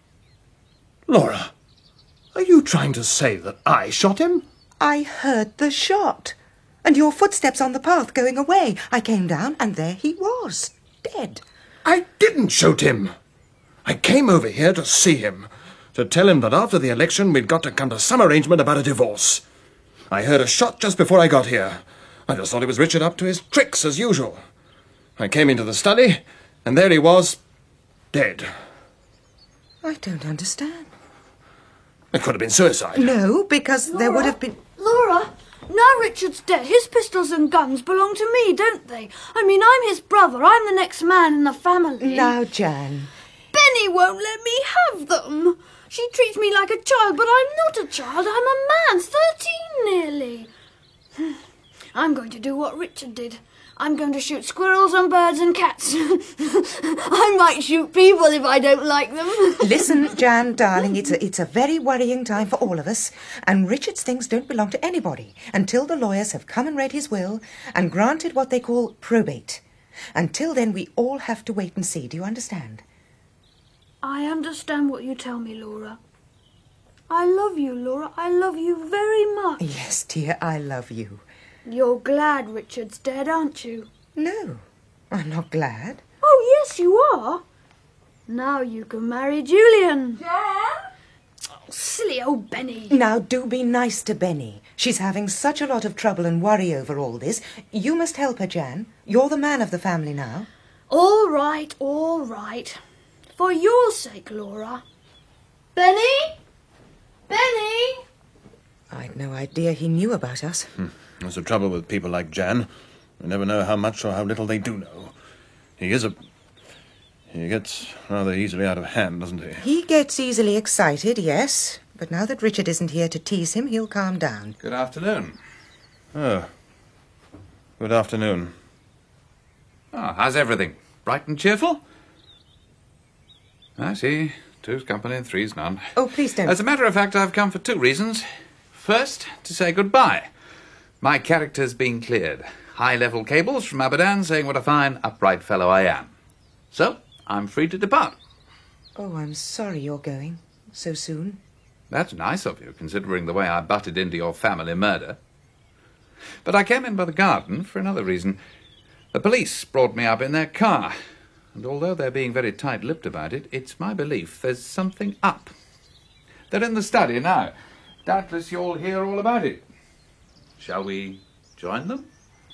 Laura, are you trying to say that I shot him? I heard the shot. And your footsteps on the path going away. I came down, and there he was, dead. I didn't shoot him. I came over here to see him, to tell him that after the election we'd got to come to some arrangement about a divorce. I heard a shot just before I got here. I just thought it was Richard up to his tricks, as usual. I came into the study, and there he was, dead. I don't understand. It could have been suicide. No, because Laura, there would have been... Laura, now Richard's dead. His pistols and guns belong to me, don't they? I mean, I'm his brother. I'm the next man in the family. Now, Jan... Benny won't let me have them. She treats me like a child, but I'm not a child. I'm a man, thirteen nearly. I'm going to do what Richard did. I'm going to shoot squirrels and birds and cats. I might shoot people if I don't like them. Listen, Jan, darling, it's a, it's a very worrying time for all of us, and Richard's things don't belong to anybody until the lawyers have come and read his will and granted what they call probate. Until then, we all have to wait and see. Do you understand? I understand what you tell me, Laura. I love you, Laura. I love you very much. Yes, dear, I love you. You're glad Richard's dead, aren't you? No, I'm not glad. Oh, yes, you are. Now you can marry Julian. Jan? Oh, silly old Benny. Now, do be nice to Benny. She's having such a lot of trouble and worry over all this. You must help her, Jan. You're the man of the family now. All right, all right. For your sake, Laura. Benny? Benny? I'd no idea he knew about us. Hmm. That's the trouble with people like Jan. You never know how much or how little they do know. He is a... He gets rather easily out of hand, doesn't he? He gets easily excited, yes. But now that Richard isn't here to tease him, he'll calm down. Good afternoon. Oh. Good afternoon. Oh, how's everything? Bright and cheerful? I see. Two's company and three's none. Oh, please don't. As a matter of fact, I've come for two reasons. First, to say goodbye. My character's been cleared. High-level cables from Aberdan saying what a fine, upright fellow I am. So, I'm free to depart. Oh, I'm sorry you're going so soon. That's nice of you, considering the way I butted into your family murder. But I came in by the garden for another reason. The police brought me up in their car, and although they're being very tight-lipped about it, it's my belief there's something up. They're in the study now. Doubtless you'll hear all about it. Shall we join them?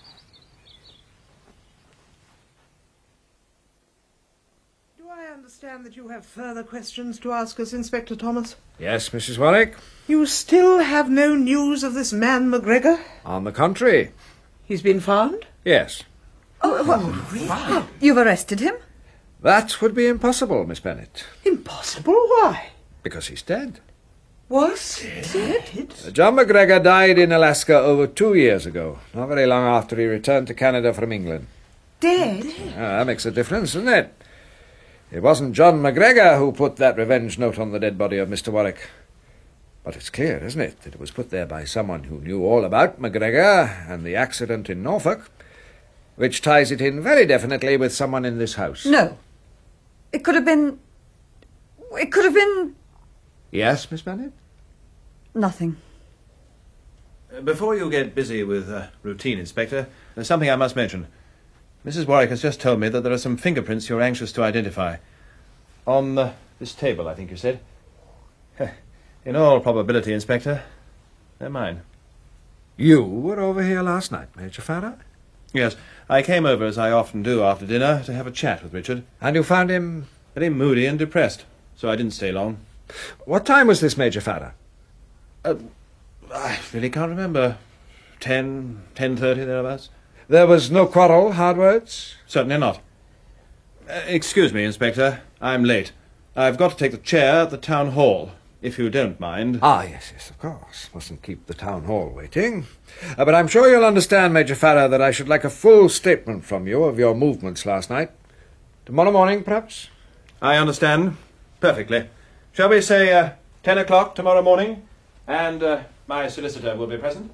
Do I understand that you have further questions to ask us, Inspector Thomas? Yes, Missus Warwick? You still have no news of this man McGregor? On the contrary. He's been found? Yes. Oh, well, really? You've arrested him? That would be impossible, Miss Bennet. Impossible? Why? Because he's dead. Was dead? John McGregor died in Alaska over two years ago, not very long after he returned to Canada from England. Dead? Ah, that makes a difference, doesn't it? It wasn't John McGregor who put that revenge note on the dead body of Mister Warwick. But it's clear, isn't it, that it was put there by someone who knew all about McGregor and the accident in Norfolk, which ties it in very definitely with someone in this house. No. It could have been... It could have been... Yes, Miss Bennet? Nothing. Uh, before you get busy with uh, routine, Inspector, there's something I must mention. Missus Warwick has just told me that there are some fingerprints you're anxious to identify. On uh, this table, I think you said. In all probability, Inspector, they're mine. You were over here last night, Major Farrer? Yes, I came over, as I often do after dinner, to have a chat with Richard. And you found him... very moody and depressed, so I didn't stay long. What time was this, Major Farrer? Uh, I really can't remember. Ten, ten-thirty, thereabouts. There was no quarrel, hard words? Certainly not. Uh, excuse me, Inspector. I'm late. I've got to take the chair at the town hall, if you don't mind. Ah, yes, yes, of course. Mustn't keep the town hall waiting. Uh, but I'm sure you'll understand, Major Farrer, that I should like a full statement from you of your movements last night. Tomorrow morning, perhaps? I understand. Perfectly. Shall we say uh, ten o'clock tomorrow morning? And uh, my solicitor will be present.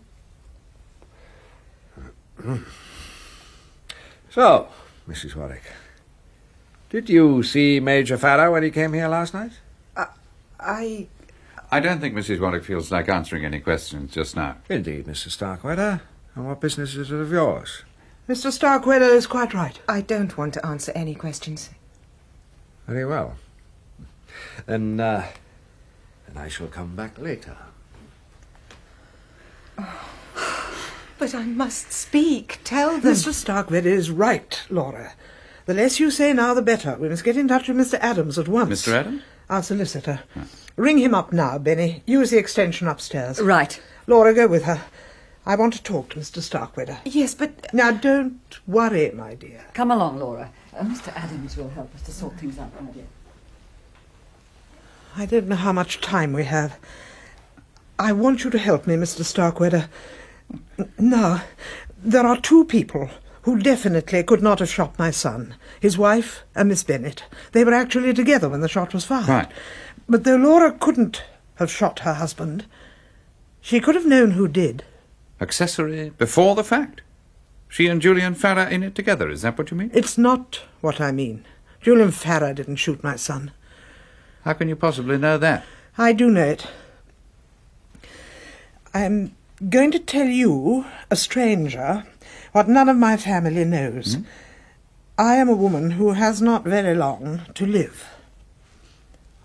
So, Missus Warwick, did you see Major Farrer when he came here last night? Uh, I... I don't think Missus Warwick feels like answering any questions just now. Indeed, Mister Starkweather. And what business is it of yours? Mister Starkweather is quite right. I don't want to answer any questions. Very well. Then, uh, then I shall come back later. Oh, but I must speak. Tell them. Mister Starkweather is right, Laura. The less you say now, the better. We must get in touch with Mister Adams at once. Mister Adams? Our solicitor. Huh. Ring him up now, Benny. Use the extension upstairs. Right. Laura, go with her. I want to talk to Mister Starkweather. Yes, but... Now, don't worry, my dear. Come along, Laura. Uh, Mister Adams will help us to sort things out, my dear. I don't know how much time we have. I want you to help me, Mister Starkweather. Now, there are two people who definitely could not have shot my son, his wife and Miss Bennet. They were actually together when the shot was fired. Right. But though Laura couldn't have shot her husband, she could have known who did. Accessory before the fact? She and Julian Farrer in it together, is that what you mean? It's not what I mean. Julian Farrer didn't shoot my son. How can you possibly know that? I do know it. I'm going to tell you, a stranger, what none of my family knows. Mm-hmm. I am a woman who has not very long to live.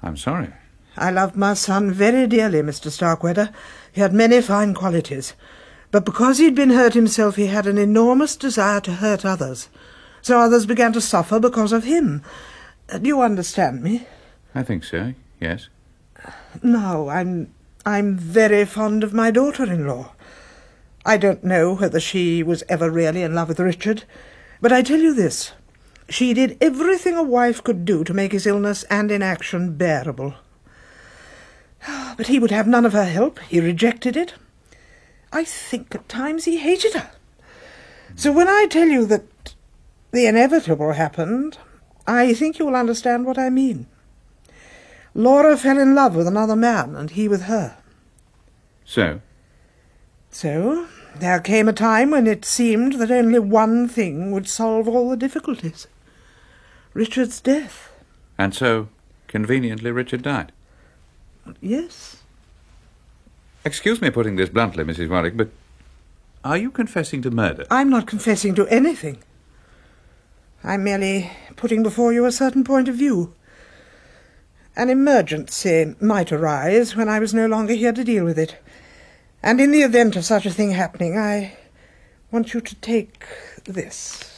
I'm sorry. I loved my son very dearly, Mister Starkweather. He had many fine qualities. But because he'd been hurt himself, he had an enormous desire to hurt others. So others began to suffer because of him. Uh, do you understand me? I think so, yes. No, I'm... I'm very fond of my daughter-in-law. I don't know whether she was ever really in love with Richard, but I tell you this. She did everything a wife could do to make his illness and inaction bearable. But he would have none of her help. He rejected it. I think at times he hated her. So when I tell you that the inevitable happened, I think you will understand what I mean. Laura fell in love with another man, and he with her. So? So, there came a time when it seemed that only one thing would solve all the difficulties. Richard's death. And so, conveniently, Richard died? Yes. Excuse me putting this bluntly, Missus Warwick, but are you confessing to murder? I'm not confessing to anything. I'm merely putting before you a certain point of view. An emergency might arise when I was no longer here to deal with it. And in the event of such a thing happening, I want you to take this.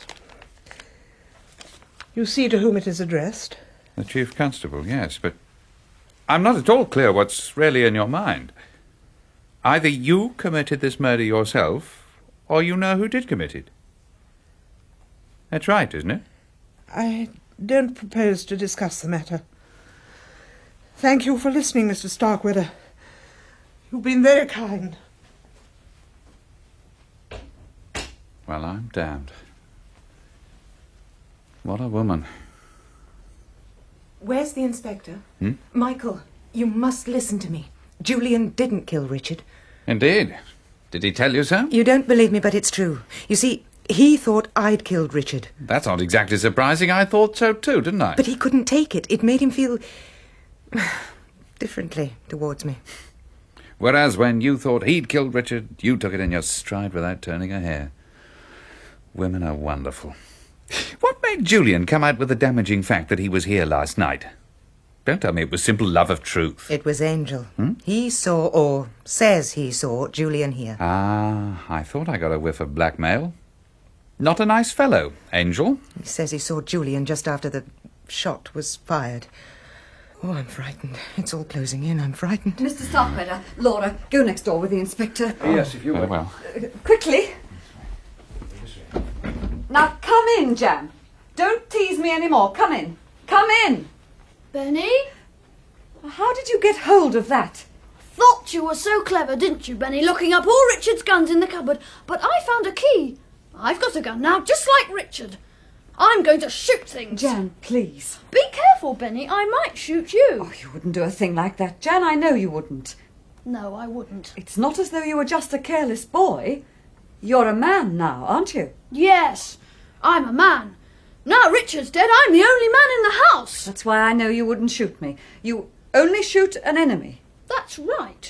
You see to whom it is addressed? The Chief Constable, yes, but I'm not at all clear what's really in your mind. Either you committed this murder yourself, or you know who did commit it. That's right, isn't it? I don't propose to discuss the matter. Thank you for listening, Mister Starkweather. You've been very kind. Well, I'm damned. What a woman. Where's the inspector? Hmm? Michael, you must listen to me. Julian didn't kill Richard. Indeed. Did he tell you so? You don't believe me, but it's true. You see, he thought I'd killed Richard. That's not exactly surprising. I thought so too, didn't I? But he couldn't take it. It made him feel differently towards me. Whereas when you thought he'd killed Richard, you took it in your stride without turning a hair. Women are wonderful. What made Julian come out with the damaging fact that he was here last night? Don't tell me it was simple love of truth. It was Angel. Hmm? He saw, or says he saw, Julian here. Ah, I thought I got a whiff of blackmail. Not a nice fellow, Angel. He says he saw Julian just after the shot was fired. Oh, I'm frightened. It's all closing in. I'm frightened. Mister Starkweather, Laura, go next door with the inspector. Yes, if you Very will. well. Uh, quickly. Now, come in, Jan. Don't tease me any more. Come in. Come in. Benny? How did you get hold of that? Thought you were so clever, didn't you, Benny, locking up all Richard's guns in the cupboard. But I found a key. I've got a gun now, just like Richard. I'm going to shoot things. Jan, please. Be careful, Benny. I might shoot you. Oh, you wouldn't do a thing like that, Jan. I know you wouldn't. No, I wouldn't. It's not as though you were just a careless boy. You're a man now, aren't you? Yes, I'm a man. Now Richard's dead, I'm the only man in the house. That's why I know you wouldn't shoot me. You only shoot an enemy. That's right.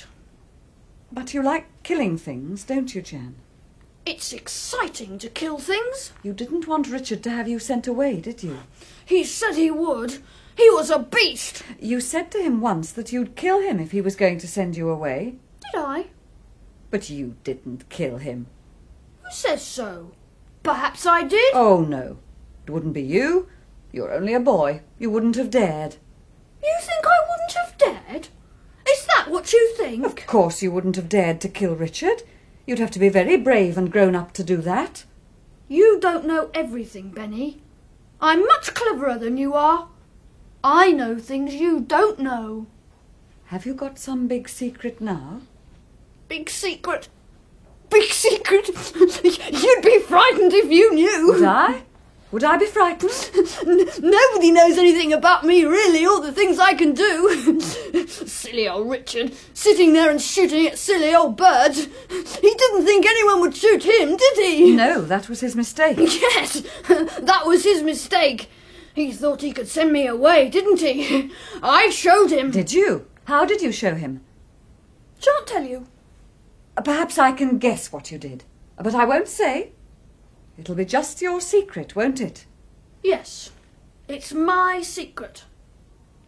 But you like killing things, don't you, Jan? It's exciting to kill things. You didn't want Richard to have you sent away, did you? He said he would. He was a beast. You said to him once that you'd kill him if he was going to send you away. Did I? But you didn't kill him. Who says so? Perhaps I did. Oh, no. It wouldn't be you. You're only a boy. You wouldn't have dared. You think I wouldn't have dared? Is that what you think? Of course you wouldn't have dared to kill Richard. You'd have to be very brave and grown up to do that. You don't know everything, Benny. I'm much cleverer than you are. I know things you don't know. Have you got some big secret now? Big secret? Big secret? You'd be frightened if you knew. Would I? Would I be frightened? Nobody knows anything about me, really, or the things I can do. Silly old Richard, sitting there and shooting at silly old birds. He didn't think anyone would shoot him, did he? No, that was his mistake. Yes, that was his mistake. He thought he could send me away, didn't he? I showed him. Did you? How did you show him? Shan't tell you. Perhaps I can guess what you did, but I won't say. It'll be just your secret, won't it? Yes, it's my secret.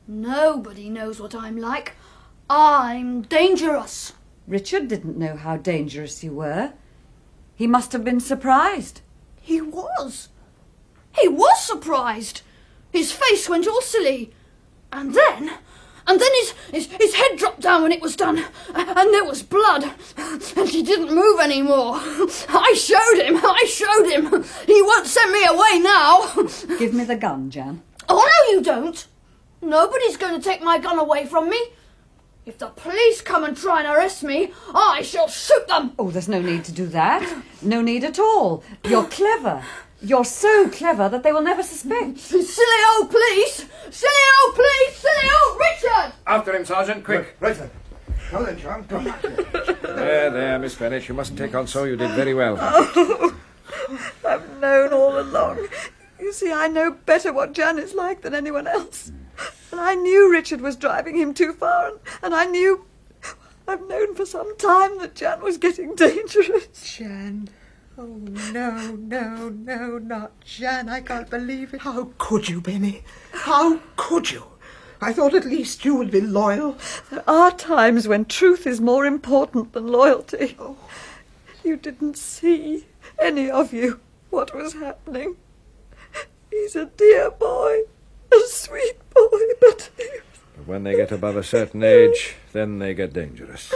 Nobody knows what I'm like. I'm dangerous. Richard didn't know how dangerous you were. He must have been surprised. He was. He was surprised. His face went all silly. And then... And then his, his, his head dropped down when it was done. And there was blood. And he didn't move anymore. I showed him. I showed him. He won't send me away now. Give me the gun, Jan. Oh, no, you don't. Nobody's going to take my gun away from me. If the police come and try and arrest me, I shall shoot them. Oh, there's no need to do that. No need at all. You're clever. You're so clever that they will never suspect. Silly old police! Silly old police! Silly old Richard! After him, Sergeant, quick. Right then. Now then, John, come back here. There, there, Miss Bennett, you mustn't take on so. You did very well. Oh, I've known all along. You see, I know better what Jan is like than anyone else. And I knew Richard was driving him too far, and, and I knew... I've known for some time that Jan was getting dangerous. Jan... Oh, no, no, no, not Jan. I can't believe it. How could you, Benny? How could you? I thought at least you would be loyal. There are times when truth is more important than loyalty. Oh. You didn't see, any of you, what was happening. He's a dear boy, a sweet boy, but... But when they get above a certain age, then they get dangerous.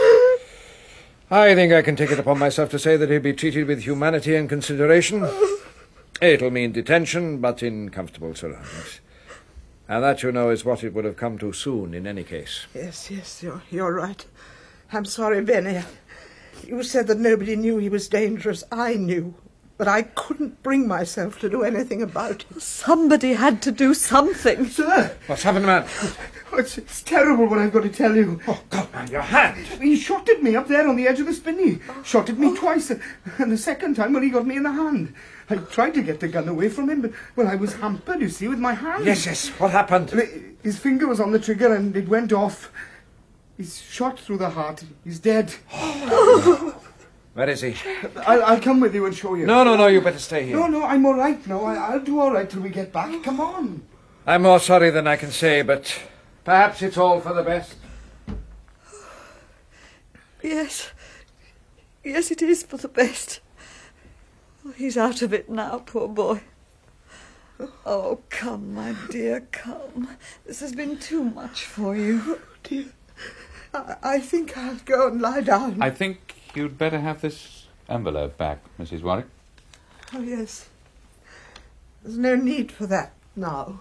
I think I can take it upon myself to say that he'll be treated with humanity and consideration. It'll mean detention, but in comfortable surroundings. And that, you know, is what it would have come to soon in any case. Yes, yes, you're, you're right. I'm sorry, Benny. You said that nobody knew he was dangerous. I knew. But I couldn't bring myself to do anything about it. Somebody had to do something. Sir! What's happened, man? Oh, it's, it's terrible what I've got to tell you. Oh, God, man, your hand! He shot at me up there on the edge of the spinney. Shot at me oh. twice, and the second time when he got me in the hand. I tried to get the gun away from him, but, well, I was hampered, you see, with my hand. Yes, yes, what happened? His finger was on the trigger and it went off. He's shot through the heart. He's dead. Where is he? I'll, I'll come with you and show you. No, no, no, you better stay here. No, no, I'm all right now. I, I'll do all right till we get back. Come on. I'm more sorry than I can say, but perhaps it's all for the best. Yes. Yes, it is for the best. He's out of it now, poor boy. Oh, come, my dear, come. This has been too much for you. Oh, dear. I, I think I'll go and lie down. I think you'd better have this envelope back, Missus Warwick. Oh, yes. There's no need for that now.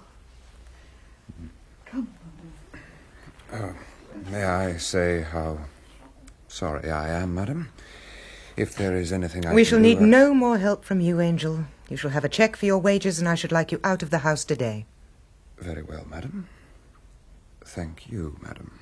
Come on. Oh, may I say how sorry I am, madam? If there is anything I We can shall do, need I... no more help from you, Angel. You shall have a cheque for your wages, and I should like you out of the house today. Very well, madam. Thank you, madam.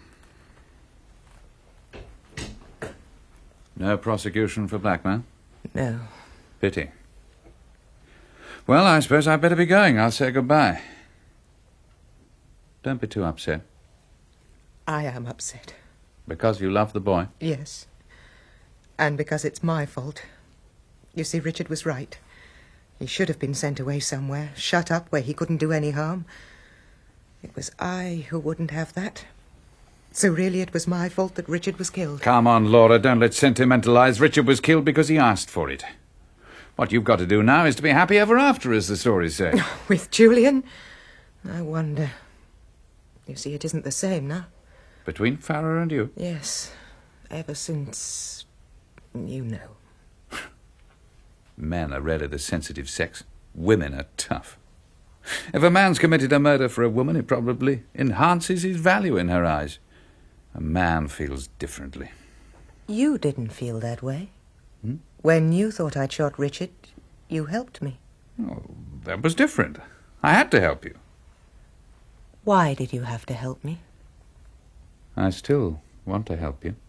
No prosecution for blackmail? No. Pity. Well, I suppose I'd better be going. I'll say goodbye. Don't be too upset. I am upset. Because you love the boy? Yes. And because it's my fault. You see, Richard was right. He should have been sent away somewhere, shut up where he couldn't do any harm. It was I who wouldn't have that. So really it was my fault that Richard was killed. Come on, Laura, don't let's sentimentalise. Richard was killed because he asked for it. What you've got to do now is to be happy ever after, as the stories say. With Julian? I wonder. You see, it isn't the same now. Between Farrer and you? Yes. Ever since... you know. Men are rarely the sensitive sex. Women are tough. If a man's committed a murder for a woman, it probably enhances his value in her eyes. A man feels differently. You didn't feel that way. Hmm? When you thought I'd shot Richard, you helped me. Oh, that was different. I had to help you. Why did you have to help me? I still want to help you.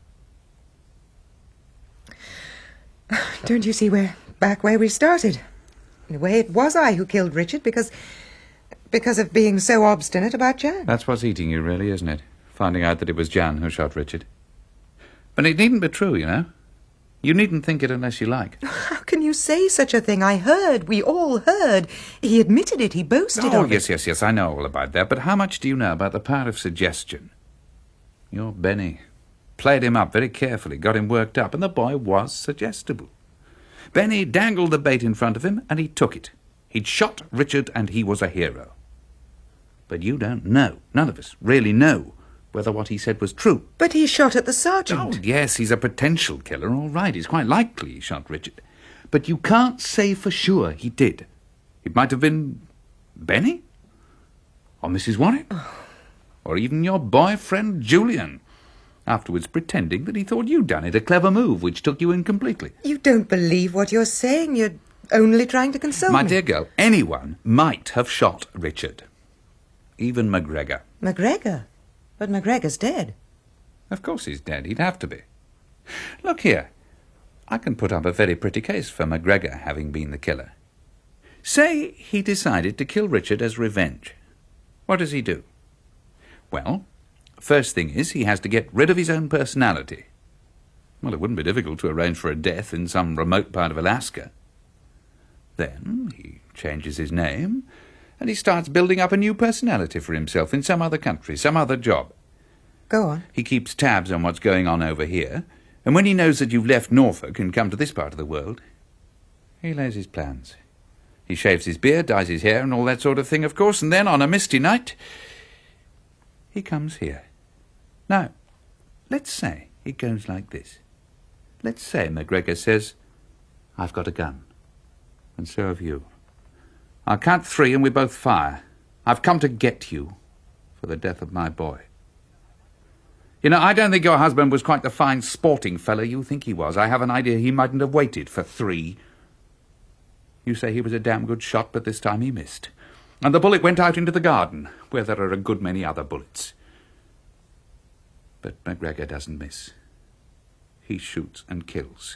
Don't you see we're back where we started? In a way, it was I who killed Richard because... because of being so obstinate about Jan. That's what's eating you, really, isn't it? Finding out that it was Jan who shot Richard. But it needn't be true, you know. You needn't think it unless you like. How can you you say such a thing? I heard. We all heard. He admitted it. He boasted Oh, of yes, it. yes, yes, I know all about that. But how much do you know about the power of suggestion? Your Benny played him up very carefully, got him worked up, and the boy was suggestible. Benny dangled the bait in front of him, and he took it. He'd shot Richard, and he was a hero. But you don't know, none of us really know, whether what he said was true. But he shot at the sergeant. Oh, yes, he's a potential killer, all right. It's quite likely he shot Richard. But you can't say for sure he did. It might have been Benny, or Missus Warwick, oh. or even your boyfriend Julian, afterwards pretending that he thought you'd done it, a clever move which took you in completely. You don't believe what you're saying. You're only trying to console My me. dear girl, anyone might have shot Richard. Even MacGregor. MacGregor? But MacGregor's dead. Of course he's dead. He'd have to be. Look here. I can put up a very pretty case for MacGregor having been the killer. Say he decided to kill Richard as revenge. What does he do? Well, first thing is he has to get rid of his own personality. Well, it wouldn't be difficult to arrange for a death in some remote part of Alaska. Then he changes his name, and he starts building up a new personality for himself in some other country, some other job. Go on. He keeps tabs on what's going on over here, and when he knows that you've left Norfolk and come to this part of the world, he lays his plans. He shaves his beard, dyes his hair, and all that sort of thing, of course, and then, on a misty night, he comes here. Now, let's say it goes like this. Let's say MacGregor says, I've got a gun, and so have you. I'll count three and we both fire. I've come to get you for the death of my boy. You know, I don't think your husband was quite the fine sporting fellow you think he was. I have an idea he mightn't have waited for three. You say he was a damn good shot, but this time he missed. And the bullet went out into the garden, where there are a good many other bullets. But MacGregor doesn't miss. He shoots and kills.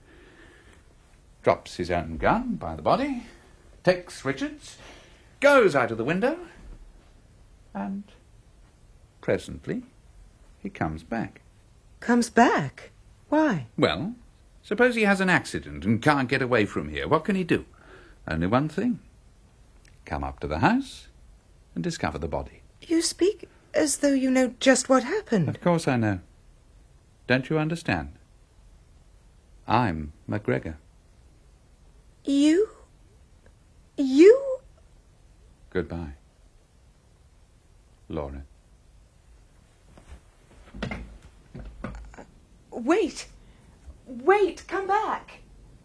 Drops his own gun by the body, takes Richard's, goes out of the window, and presently he comes back. Comes back? Why? Well, suppose he has an accident and can't get away from here. What can he do? Only one thing. Come up to the house and discover the body. You speak as though you know just what happened. Of course I know. Don't you understand? I'm MacGregor. You? You? Goodbye, Laura. Wait. Wait, come back.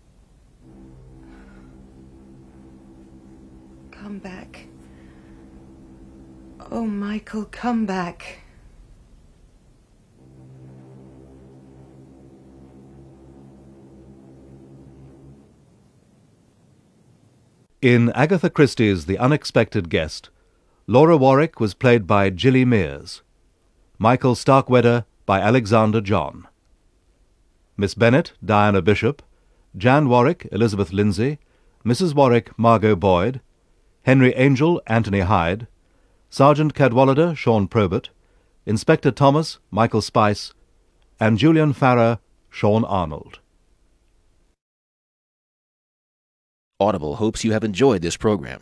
Come back. Oh, Michael, come back. In Agatha Christie's The Unexpected Guest, Laura Warwick was played by Gilly Mears, Michael Starkweather by Alexander John, Miss Bennet, Diana Bishop, Jan Warwick, Elizabeth Lindsay, Missus Warwick, Margot Boyd, Henry Angel, Anthony Hyde, Sergeant Cadwallader, Sean Probert, Inspector Thomas, Michael Spice, and Julian Farrer, Sean Arnold. Audible hopes you have enjoyed this program.